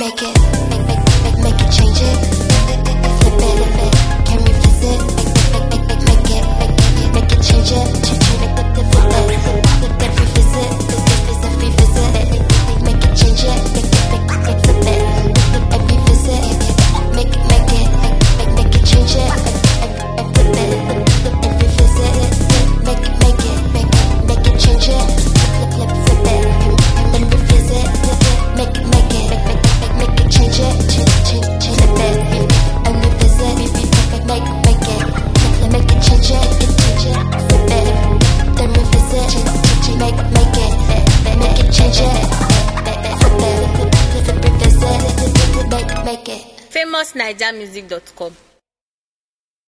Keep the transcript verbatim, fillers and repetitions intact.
make it, make, make, make, make it, change it, flip it, flip it, can revisit, make, make, make, make it, make, make, make it, change it, change it, make it, flip it, flip it, revisit, revisit, revisit, make it, change it, make, make, make, flip it, flip it, revisit, make, make it, make, make, make it, change it, make, flip it, flip it, revisit, make, make it, make, make it, change it, flip, flip, flip it, and revisit, make, make it, make, make, make it, change it, change, change, change it, and revisit, make, make, make it, make it, change it, change it, flip it, then revisit, change, make, make it, make it, change it, flip it, flip, revisit, make, make it. famous naija music dot com